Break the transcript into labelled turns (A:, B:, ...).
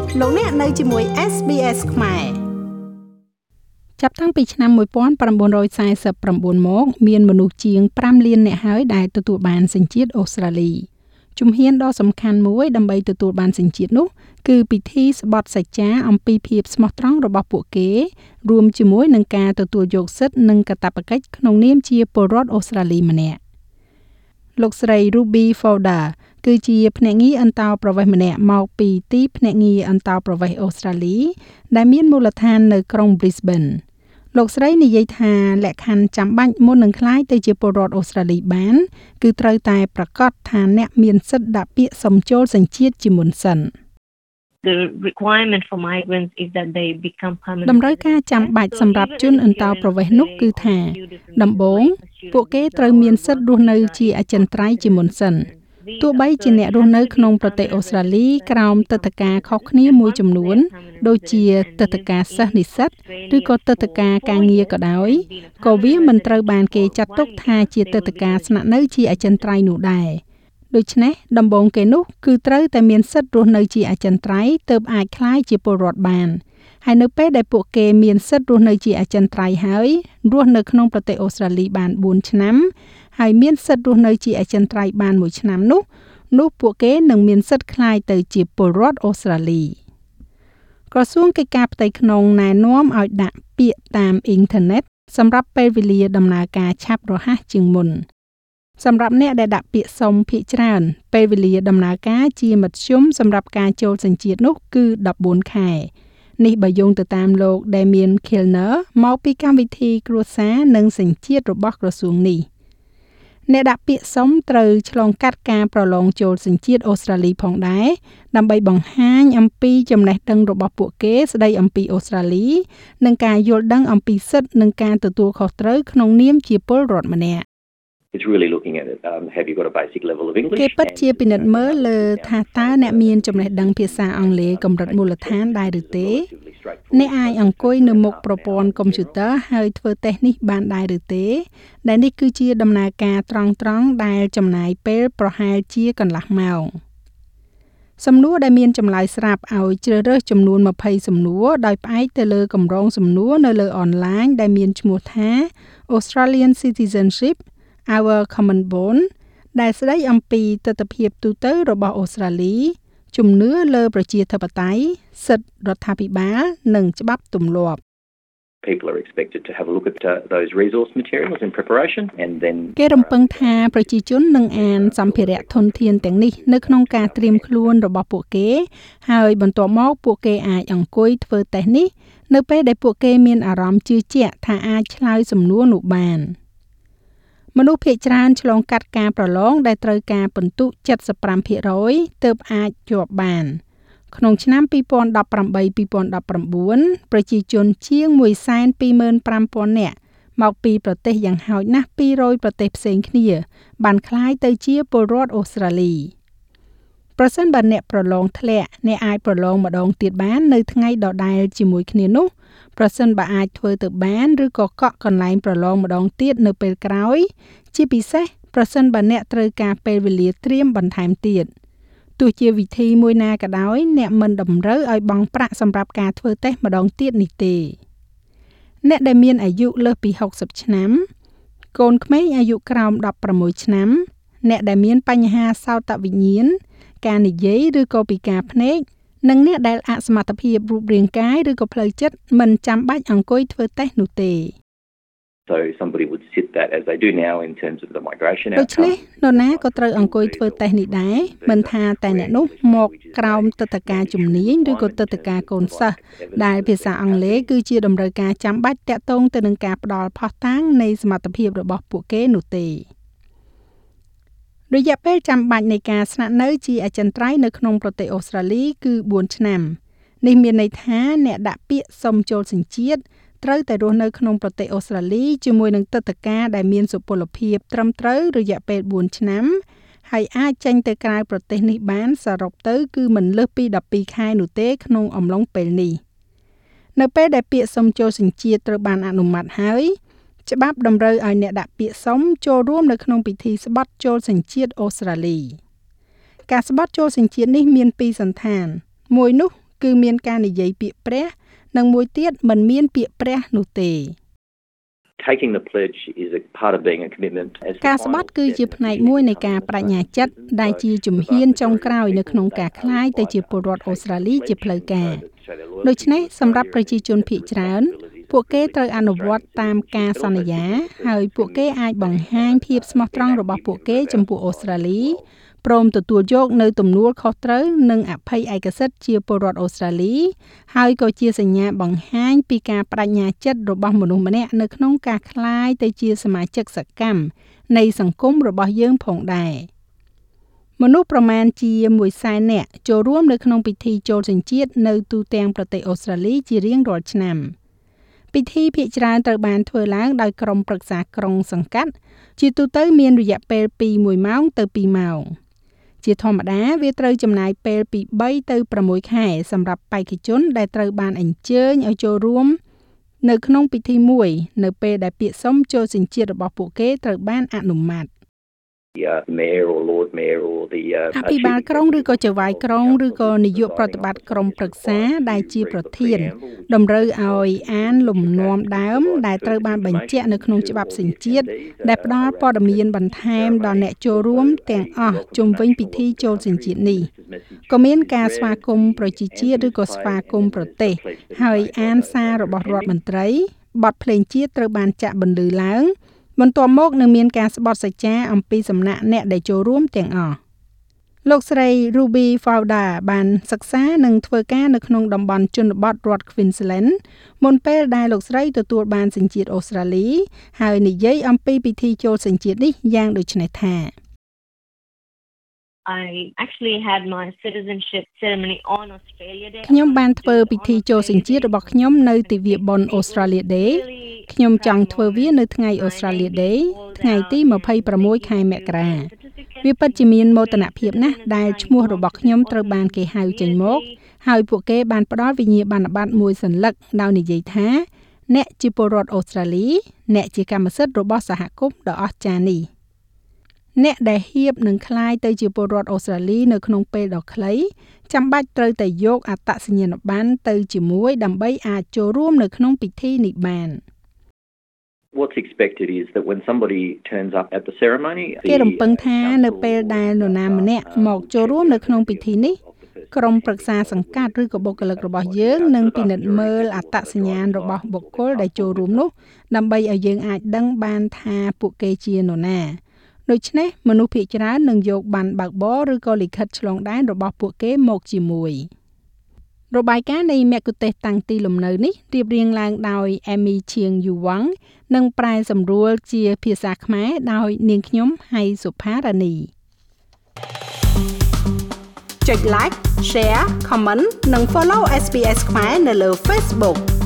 A: លោកអ្នកនៅជាមួយ SBS ខ្មែរ
B: ចាប់តាំងពីឆ្នាំ1949មកមានមនុស្សជាង5លាននាក់ហើយដែលទទួលបានសញ្ជាតិអូស្ត្រាលីជំហានដ៏សំខាន់មួយដើម្បីទទួលបានសញ្ជាតិនោះគឺពិធីស្បត់សច្ចាអំពីភាពស្មោះត្រង់របស់ពួកគេរួមជាមួយនឹងការទទួលយកសិទ្ធិនិងកាតព្វកិច្ចក្នុងនាមជាពលរដ្ឋអូស្ត្រាលីម្នាក់លោកស្រី Ruby Fowler គឺជាភ្នាក់ងារអន្តោប្រវេសន៍ម្នាក់មកពីទីភ្នាក់ងារអន្តោប្រវេសន៍អូស្ត្រាលីដែលមានមូលដ្ឋាននៅក្រុង Brisbane លោកស្រីនិយាយថាលក្ខខណ្ឌចាំបាច់មុននឹងក្លាយទៅជាពលរដ្ឋអូស្ត្រាលីបានគឺត្រូវតែប្រាកដថាអ្នកមានសិទ្ធិដាក់ពាក្យសុំចូលសញ្ជាតិជាមុនសិន
C: The requirement for migrants is that they become permanent
B: តម្រូវការចាំបាច់សម្រាប់ជនអន្តោប្រវេសន៍នោះគឺថាដំបូងពួកគេត្រូវមានសិទ្ធិរស់នៅជាអចិន្ត្រៃយ៍ជាមុនសិនទោះបីជាអ្នករស់នៅក្នុងប្រទេសអូស្ត្រាលីក្រោមទិដ្ឋាការខុសគ្នាមួយចំនួនដូចជាទិដ្ឋាការសិស្សនិស្សិតឬក៏ទិដ្ឋាការការងារក៏ដោយក៏វាមិនត្រូវបានគេចាត់ទុកថាជាទិដ្ឋាការស្នាក់នៅជាអចិន្ត្រៃយ៍នោះដែរដូច្នេះដំបូងគេនោះគឺត្រូវតែមានសិទ្ធិរស់នៅជាអចិន្ត្រៃយ៍ទើបអាចក្លាយជាពលរដ្ឋបានហើយនៅពេលដែលពួកគេមានសិទ្ធិរស់នៅជាអចិន្ត្រៃយ៍ហើយរស់នៅក្នុងប្រទេសអូស្ត្រាលីបាន4ឆ្នាំហើយមានសិទ្ធិរស់នៅជាអចិន្ត្រៃយ៍បាន1ឆ្នាំនោះពួកគេនឹងមានសិទ្ធិក្លាយទៅជាពលរដ្ឋអូស្ត្រាលីក្រសួងកិច្ចការផ្ទៃក្នុងណែនាំឲ្យដាក់ពាក្យតាមអ៊ីនធឺណិតសម្រាប់ពេលវេលាដំណើរការឆាប់រហ័សជាងមុនសម្រាប់អ្នកដែលដាក់ពាក្យសុំភាគច្រើនពេលវេលាដំណើរការជាមធ្យមសម្រាប់ការចូលសញ្ជាតិនោះគឺ14ខែនេះបើយោងទៅតាមលោក Damien Kilner មកពីកម្មវិធីគ្រួសារនិងសញ្ជាតិរបស់ក្រសួងនេះអ្នកដាក់ពាក្យសុំត្រូវឆ្លងកាត់ការប្រឡងចូលសញ្ជាតិអូស្ត្រាលីផងដែរដើម្បីបង្ហាញអំពីចំណេះដឹងរបស់ពួកគេស្ដីអំពីអូស្ត្រាលីនិងការយល់ដឹងអំពីសិទ្ធិនិងការទទួលខុសត្រូវក្នុងនាមជាពលរដ្ឋម្នាក់
D: It's really looking at it. Have you got a basic level of English?
B: គេពិតជាពិនិត្យមើលលើថាតើអ្នកមានចំណេះដឹងភាសាអង់គ្លេសកម្រិតមូលដ្ឋានដែរឬទេអ្នកអាចអង្គុយនៅមុខប្រព័ន្ធកុំព្យូទ័រហើយធ្វើតេស្តនេះបានដែរឬទេដែលនេះគឺជាដំណើរការត្រង់ដែលចំណាយពេលប្រហែលជាកន្លះម៉ោងសំណួរដែលមានចម្លើយស្រាប់ឲ្យជ្រើសរើសចំនួន20សំណួរដោយផ្អែកទៅលើកម្រងសំណួរនៅលើអនឡាញដែលមានឈ្មោះថា Australian Citizenship Our Common Bond ដែលស្ដីអំពីទិដ្ឋភាពទូទៅរបស់អូស្ត្រាលីជំនឿលើប្រជាធិបតេយ្យសិទ្ធិរដ្ឋាភិបាលនិងច្បាប់ទម្លាប់
D: People are expected to have a look at those resource materials in preparation and then
B: គេរំពឹងថាប្រជាជននឹងអានសម្ភារៈធនធានទាំងនេះនៅក្នុងការត្រៀមខ្លួនរបស់ពួកគេហើយបន្ទាប់មកពួកគេអាចអង្គុយធ្វើតេស្តនេះនៅពេលដែលពួកគេមានអារម្មណ៍ជឿជាក់ថាអាចឆ្លើយសំណួរនោះបានមនុស្សភាគច្រើនឆ្លងកាត់ការប្រឡងដែលត្រូវការពិន្ទុ 75% ទើបអាចជាប់បានក្នុងឆ្នាំ2018-2019ប្រជាជនជាង 125,000 នាក់មកពីប្រទេសយ៉ាងហោចណាស់200ប្រទេសផ្សេងគ្នាបានក្លាយទៅជាពលរដ្ឋអូស្ត្រាលីប្រសិនបើអ្នកប្រឡងធ្លាក់អ្នកអាចប្រឡងម្ដងទៀតបាននៅថ្ងៃដដែលជាមួយគ្នានោះប្រសិនបើអាចធ្វើទៅបានឬក៏កក់កន្លែងប្រឡងម្ដងទៀតនៅពេលក្រោយជាពិសេសប្រសិនបើអ្នកត្រូវការពេលវេលាត្រៀមបន្ថែមទៀតទោះជាវិធីមួយណាក៏ដោយអ្នកមិនតម្រូវឲ្យបង់ប្រាក់សម្រាប់ការធ្វើតេស្តម្ដងទៀតនេះទេអ្នកដែលមានអាយុលើសពី60ឆ្នាំកូនក្មេងអាយុក្រោម16ឆ្នាំអ្នកដែលមានបញ្ហាសោតវិញ្ញាណការនិយាយឬក៏ពិការភ្នែកនិងអ្នកដែលអសមត្ថភាពរូបរាងកាយឬក៏ផ្លូវចិត្តមិនចាំបាច់អង្គុយធ្វើតេស្តនោះទេ
D: So somebody would sit that as they do now in terms of the migration outcome.
B: ដូច្នេះនរណាក៏ត្រូវអង្គុយធ្វើតេស្តនេះដែរមិនថាតែអ្នកនោះមកក្រោមទិដ្ឋាការជំនាញឬក៏ទិដ្ឋាការកូនសិស្សដែលភាសាអង់គ្លេសគឺជាតម្រូវការចាំបាច់ទាក់ទងទៅនឹងការផ្ដល់ភស្តុតាងនៃសមត្ថភាពរបស់ពួកគេនោះទេរយៈពេលចាំបាច់នៃការស្នាក់នៅជាអចិន្ត្រៃយ៍នៅក្នុងប្រទេសអូស្ត្រាលីគឺ4ឆ្នាំនេះមានន័យថាអ្នកដាក់ពាក្យសុំចូលសញ្ជាតិត្រូវតែរស់នៅក្នុងប្រទេសអូស្ត្រាលីជាមួយនឹងទិដ្ឋាការដែលមានសុពលភាពត្រឹមត្រូវរយៈពេល4ឆ្នាំហើយអាចចេញទៅក្រៅប្រទេសនេះបានសរុបទៅគឺមិនលើសពី12ខែនោះទេក្នុងអំឡុងពេលនេះនៅពេលដែលពាក្យសុំចូលសញ្ជាតិត្រូវបានអនុម័តហើយច្បាប់តម្រូវឲ្យអ្នកដាក់ពាក្យសុំចូលរួមនៅក្នុងពិធីស្បត់ចូលសញ្ជាតិអូស្ត្រាលីការស្បត់ចូលសញ្ជាតិនេះមាន2សន្តានមួយនោះគឺមានការនិយាយពាក្យព្រះនិងមួយទៀតមិនមានពាក្យព្រះនោះទេ
D: Taking the pledge is a part of being a commitment.
B: ការស្បត់គឺជាផ្នែកមួយនៃការបញ្ញាចិត្តដែលជាជំហានចុងក្រោយនៅក្នុងការក្លាយទៅជាពលរដ្ឋអូស្ត្រាលីជាផ្លូវការដូច្នេះសម្រាប់ប្រជាជនភាគច្រើនពួកគេត្រូវអនុវត្តតាមការសន្យាហើយពួកគេអាចបង្ហាញភាពស្មោះត្រង់របស់ពួកគេចំពោះអូស្ត្រាលីព្រមទទួលយកនៅទំនួលខុសត្រូវនិងអភ័យឯកសិទ្ធិជាពលរដ្ឋអូស្ត្រាលីហើយក៏ជាសញ្ញាបង្ហាញពីការបដិញ្ញាចិត្តរបស់មនុស្សម្នាក់នៅក្នុងការក្លាយទៅជាសមាជិកសកម្មនៃសង្គមរបស់យើងផងដែរមនុស្សប្រមាណជា100,000 នាក់ចូលរួមនៅក្នុងពិធីចូលសញ្ជាតិនៅទូទាំងប្រទេសអូស្ត្រាលីជារៀងរាល់ឆ្នាំពិធីភាគច្រើនត្រូវបានធ្វើឡើងដោយក្រុមប្រឹក្សាក្រុងសង្កាត់ជាទូទៅមានរយៈពេលពី1ម៉ោងទៅ2ម៉ោងជាធម្មតាវាត្រូវចំណាយពេលពី3ទៅ6ខែសម្រាប់បេក្ខជនដែលត្រូវបានអញ្ជើញឲ្យចូលរួមនៅក្នុងពិធីមួយនៅពេលដែលពាក្យសុំចូលសញ្ជាតិរបស់ពួកគេត្រូវបានអនុម័ត
D: Mayor or Lord Mayor or the
B: អភិបាលក្រុងឬក៏ចៅហ្វាយក្រុងឬក៏នាយកប្រតិបត្តិក្រុមប្រឹក្សាដែលជាប្រធានតម្រូវឲ្យអានលំនាំដើមដែលត្រូវបានបញ្ជាក់នៅក្នុងច្បាប់សញ្ជាតិដែលផ្ដល់ព័ត៌មានបន្ថែមដល់អ្នកចូលរួមទាំងអស់ជុំវិញពិធីចូលសញ្ជាតិនេះក៏មានការស្វាគមន៍ប្រជាជាតិឬក៏ស្វាគមន៍ប្រទេសហើយអានសាររបស់រដ្ឋមន្ត្រីបទភ្លេងជាតិត្រូវបានចាក់បន្លឺឡើងបន្ទាប់មកនឹងមានការស្បត់សច្ចាអំពីសំណាក់អ្នកដែលចូលរួមទាំងអស់លោកស្រី Ruby Fowler បានសិក្សានិងធ្វើការនៅក្នុងតំបន់ជនបទរដ្ឋ Queensland មុនពេលដែលលោកស្រីទទួលបានសញ្ជាតិអូស្ត្រាលីហើយនិយាយអំពីពិធីចូលសញ្ជាតិនេះយ៉ាងដូចនេះថា
C: I actually had my citizenship ceremony on Australia Day.
B: ខ្ញុំបានធ្វើពិធីចូលសញ្ជាតិរបស់ខ្ញុំនៅទិវាបុណ្យ Australia Day ខ្ញុំចង់ធ្វើវានៅថ្ងៃ Australia Day ថ្ងៃទី26ខែមករាវាពិតជាមានមោទនភាពណាស់ដែលឈ្មោះរបស់ខ្ញុំត្រូវបានគេហៅចេញមកហើយពួកគេបានផ្ដល់វិញ្ញាបនបត្រមួយសន្លឹកដោយនិយាយថាអ្នកជាពលរដ្ឋអូស្ត្រាលីអ្នកជាកម្មសិទ្ធិរបស់សហគមន៍ដ៏អស្ចារ្យនេះអ្នកដែលហ៊ាននឹងក្លាយទៅជាពលរដ្ឋអូស្ត្រាលីនៅក្នុងពេលដ៏ខ្លីចាំបាច់ត្រូវតែយកអត្តសញ្ញាណប័ណ្ណទៅជាមួយដើម្បីអាចចូលរួមនៅក្នុងពិធីនេះបាន
D: What's expected is that when somebody turns up at the ceremony
B: គេរំពឹងថានៅពេលដែលនរណាម្នាក់មកចូលរួមនៅក្នុងពិធីនេះក្រុមប្រឹក្សាសង្កាត់ឬក៏បុគ្គលិករបស់យើងនឹងពិនិត្យមើលអត្តសញ្ញាណរបស់បុគ្គលដែលចូលរួមនោះដើម្បីឲ្យយើងអាចដឹងបានថាពួកគេជានរណាដូច្នេះមនុស្សភាគច្រើននឹងយកប័ណ្ណបើកបរឬក៏លិខិតឆ្លងដែនរបស់ពួកគេមកជាមួយរបាយការណ៍នៃមគ្គុទ្ទេសក៍តាំងទីលំនៅនេះរៀបរៀងឡើងដោយ Amy Chiang Yuwang និងប្រែសម្រួលជាភាសាខ្មែរដោយនាងខ្ញុំហៃសុផារ៉ានី
A: ចុច like share comment និង follow SBS ខ្មែរនៅលើ Facebook